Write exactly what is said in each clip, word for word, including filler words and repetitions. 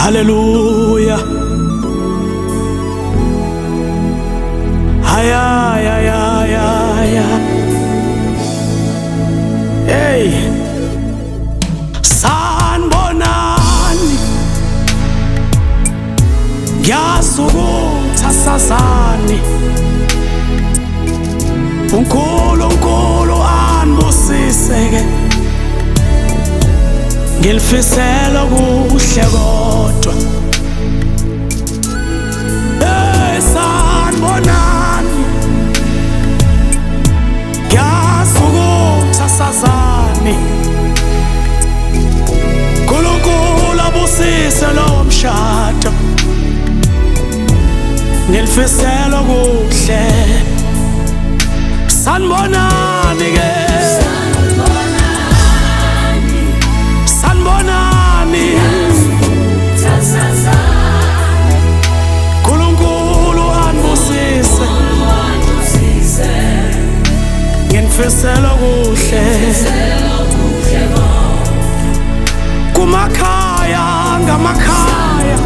Hallelujah. Ay, ay, ay, ay, ay, ay. Hey. Sanibonani. Ngiyasukuthi asazani. uNkulunkulu anibusiseke. Ngilifisela kuhle kodwa. Hey, sanibonani. Ngiyasukuthi asazani. uNkulunkulu abusise lo mshado. Ngilifisela kuhle. Sanibonani ke. Sanibonani. Sanibonani. uNkulunkulu anibusise. Ngilifisela kuhle. Kumakhaya ngamakhaya.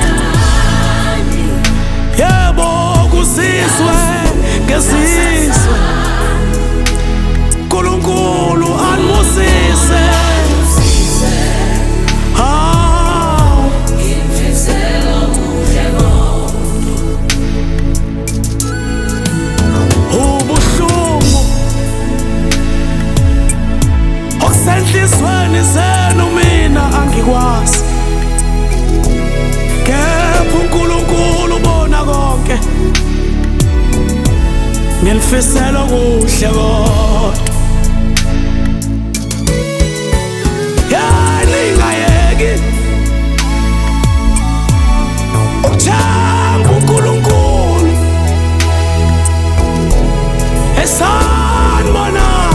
Yebo kuzizwe ngezizwe. uNkulunkulu anibusise. Ah, ngifisela kuhle ubuhlungu okusenhlizweni zenu mina angikwazi. Kepha uNkulunkulu ubona konke. Ngilifisela kuhle kodwa. Ningayeki ukuthemba uNkulunkulu. Esanibonani.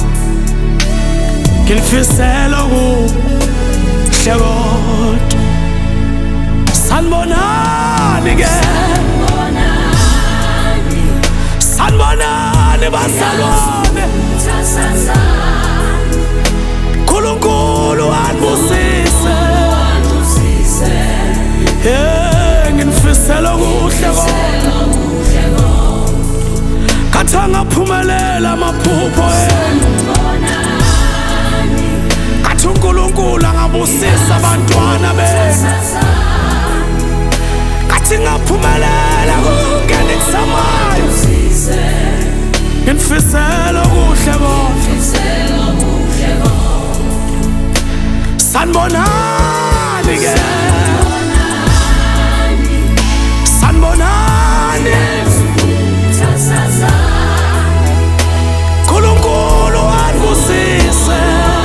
Ngilifisela kuhle kodwa. Sanibonani ke. Sanibonani bazalwane. uNkulunkulu anibusise. Hey, ngilifisela kuhle kodwa. Kathi angaphumelela amaphupho enu. Kathi uNkulunkulu angabusisa abantwana benu. Kathi ngaphumelela konke enikuthamayo. Ngilifisela kuhle kodwa. Sanibonani ke. Sanibonani. uNkulunkulu anibusise.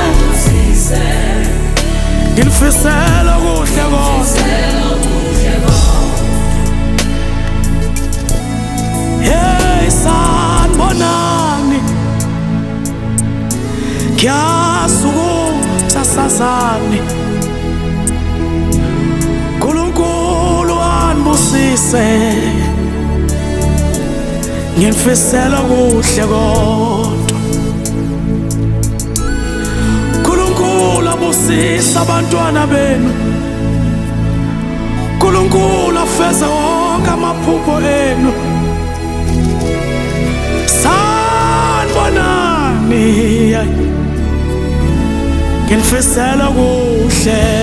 Ngilifisela kuhle kodwa. Hey, sanibonani. Ngiyasukuthi asazani. uNkulunkulu anibusise. Ngilifisela kuhle kodwa. uNkulunkulu abusise abantwana benu. uNkulunkulu afeze wonke amaphupho enu. Sanibonani. Ngilifisela kuhle.